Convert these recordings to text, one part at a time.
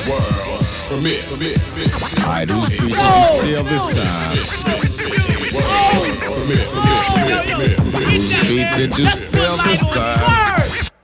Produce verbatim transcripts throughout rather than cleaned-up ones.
World premiere. Alright, who's beat still this time? Who's beat did you still this time?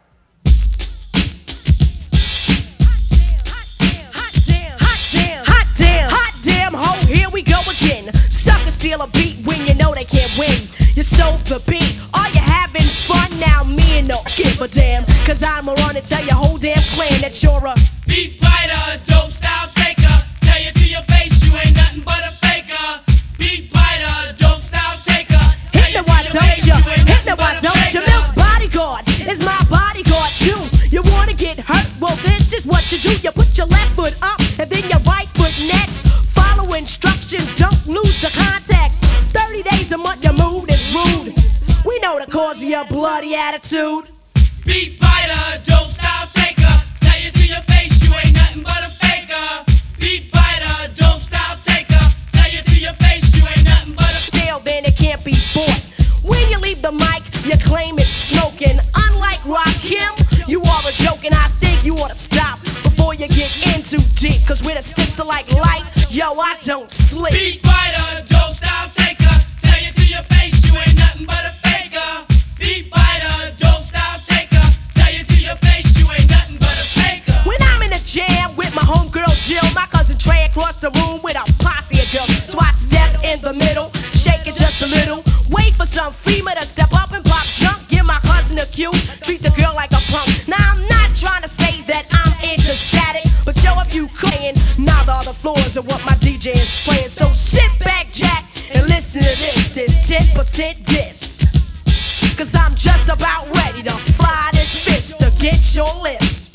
Suckers steal a beat when you know they can't win. You stole the beat, are you having fun? Now me and no give a damn, cause I'ma run and tell your whole damn clan that you're a beat biter, dope style taker. Tell you to your face you ain't nothing but a faker. Beat biter, dope style taker. Hit me why don't you, hit me why don't you. Milk's bodyguard is my bodyguard too. You wanna get hurt? Well this is what you do. You put your left foot up and then your right foot next. Follow instructions, don't lose the context. Thirty days a month your mood is rude. We know the cause of your bloody attitude. Beat biter, dope style taker. Tell you to your face you ain't nothing but a faker. Beat biter, dope style taker. Tell you to your face you ain't nothing but a jail, then it can't be bought. When you leave the mic, you claim it's smoking. Unlike Rakim, you are a joke, and I think you ought to stop before you get in too deep. Cause with a sister like light, yo, I don't sleep. Beat biter, dope style taker. Tell you to your face you ain't nothing but a faker. Beat biter, dope style taker. Tell you to your face you ain't nothing but a faker. When I'm in the jam with my homegirl Jill, my cousin Trey across the room with a posse of girls. So I step in the middle, shake it just a little. Wait for some female to step up and pop junk. Give my cousin a cue, treat the girl like a punk. Now I'm not trying to say that I'm into static, but yo, if you couldn't, neither are the floors of what my D J is playing. So sit back, Jack, and listen to this. It's ten percent diss, cause I'm just about ready to fly this fist against your lips.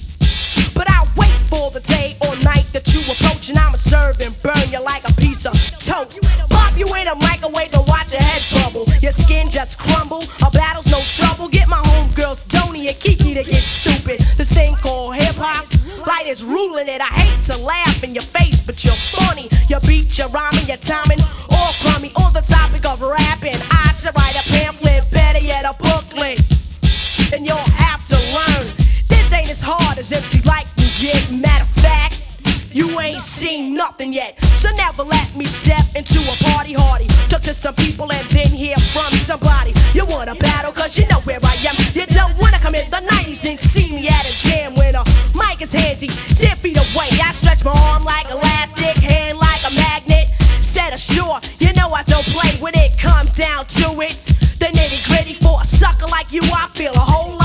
But I wait for the day or night that you approach, and I'ma serve and burn you like a piece of toast. Pop you in a microwave and watch your head bubble. Your skin just crumble, a battle's no trouble. Get my homegirls Tony and Kiki to get stupid. This thing called hip-hop, light is ruling it. I hate to laugh in your face, but you're funny. Your beat, your rhyming, your timing, all crummy. On the topic of rapping, I should write a pamphlet, better yet a booklet. And you'll have to learn, this ain't as hard as empty like you get. Matter of fact, you ain't seen nothing yet. So never let me step into a party hardy. Talk to some people and then hear from somebody. You wanna battle cause you know where I am. You don't wanna come in the nineties and see me at a jam when a mic is handy. Ten feet away, I stretch my arm like elastic, hand like a magnet. Set ashore, you know I don't play when it comes down to it. The nitty gritty for a sucker like you, I feel a whole